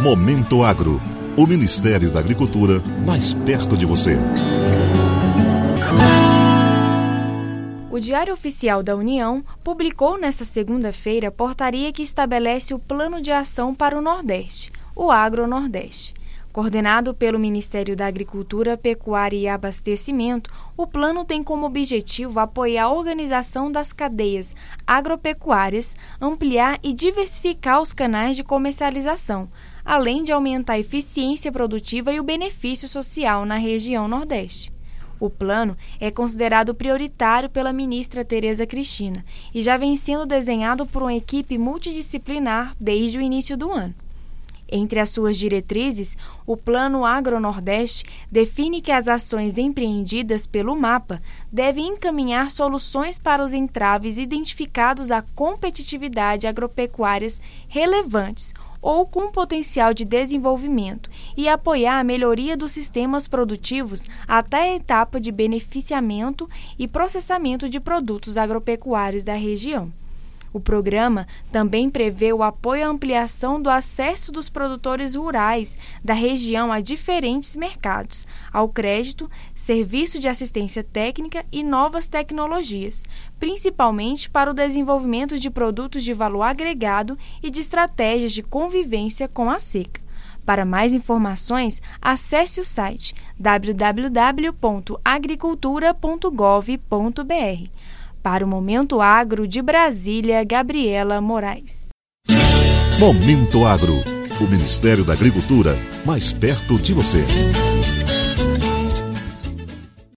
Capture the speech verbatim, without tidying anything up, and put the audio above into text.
Momento Agro, o Ministério da Agricultura mais perto de você. O Diário Oficial da União publicou nesta segunda-feira a portaria que estabelece o Plano de Ação para o Nordeste, o Agro-Nordeste. Coordenado pelo Ministério da Agricultura, Pecuária e Abastecimento, o plano tem como objetivo apoiar a organização das cadeias agropecuárias, ampliar e diversificar os canais de comercialização, além de aumentar a eficiência produtiva e o benefício social na região Nordeste. O plano é considerado prioritário pela ministra Tereza Cristina e já vem sendo desenhado por uma equipe multidisciplinar desde o início do ano. Entre as suas diretrizes, o Plano Agro-Nordeste define que as ações empreendidas pelo MAPA devem encaminhar soluções para os entraves identificados à competitividade agropecuárias relevantes ou com potencial de desenvolvimento e apoiar a melhoria dos sistemas produtivos até a etapa de beneficiamento e processamento de produtos agropecuários da região. O programa também prevê o apoio à ampliação do acesso dos produtores rurais da região a diferentes mercados, ao crédito, serviço de assistência técnica e novas tecnologias, principalmente para o desenvolvimento de produtos de valor agregado e de estratégias de convivência com a seca. Para mais informações, acesse o site w w w ponto agricultura ponto gov ponto b r. Para o Momento Agro de Brasília, Gabriela Moraes. Momento Agro, o Ministério da Agricultura mais perto de você.